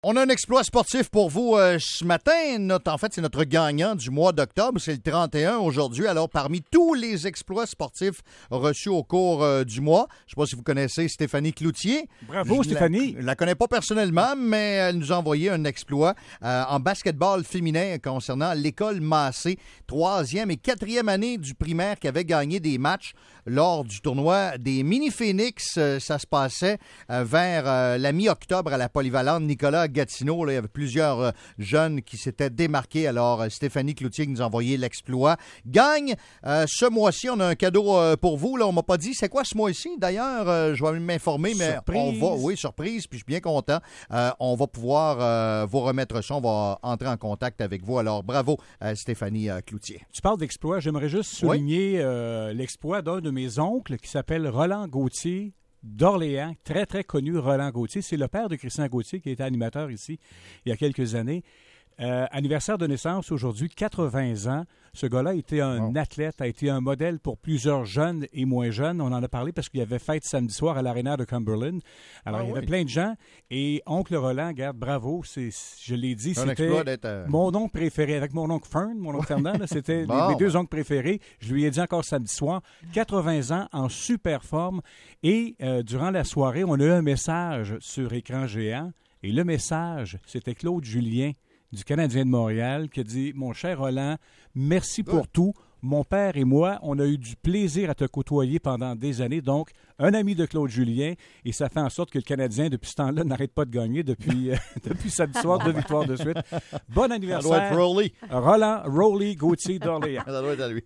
On a un exploit sportif pour vous ce matin. C'est notre gagnant du mois d'octobre. C'est le 31 aujourd'hui. Alors, parmi tous les exploits sportifs reçus au cours du mois, je ne sais pas si vous connaissez Stéphanie Cloutier. Bravo, Stéphanie. Je ne la connais pas personnellement, mais elle nous a envoyé un exploit en basketball féminin concernant l'école Massé, 3e et 4e année du primaire qui avait gagné des matchs lors du tournoi des Mini-Phoenix. Ça se passait vers la mi-octobre à la polyvalente Nicolas Gatineau. Là, il y avait plusieurs jeunes qui s'étaient démarqués. Alors, Stéphanie Cloutier qui nous a envoyé l'exploit. Gagne. Ce mois-ci, on a un cadeau pour vous. Là, on m'a pas dit c'est quoi ce mois-ci. D'ailleurs, je vais m'informer, mais surprise. Surprise, puis je suis bien content. On va pouvoir vous remettre ça. On va entrer en contact avec vous. Alors, bravo, Stéphanie Cloutier. Tu parles d'exploit. J'aimerais juste souligner l'exploit d'un de mes oncles qui s'appelle Roland Gauthier d'Orléans, très, très connu, Roland Gauthier. C'est le père de Christian Gauthier qui était animateur ici il y a quelques années. Anniversaire de naissance aujourd'hui, 80 ans. Ce gars-là a été un athlète, a été un modèle pour plusieurs jeunes et moins jeunes. On en a parlé parce qu'il y avait fête samedi soir à l'Arena de Cumberland. Alors, il y avait plein de gens. Et oncle Roland, regarde, bravo, je l'ai dit, c'était mon oncle préféré. Avec mon oncle Fern, mon oncle Fernand, là, c'était mes deux oncles préférés. Je lui ai dit encore samedi soir, 80 ans, en super forme. Et durant la soirée, on a eu un message sur écran géant. Et le message, c'était Claude Julien du Canadien de Montréal qui a dit « Mon cher Roland, merci pour tout. Mon père et moi, on a eu du plaisir à te côtoyer pendant des années. Donc, un ami de Claude Julien. Et ça fait en sorte que le Canadien, depuis ce temps-là, n'arrête pas de gagner depuis samedi soir, 2 victoires de suite. Bon anniversaire. Ça doit être Rowley. Roland Rowley Gauthier d'Orléans. Ça doit être à lui.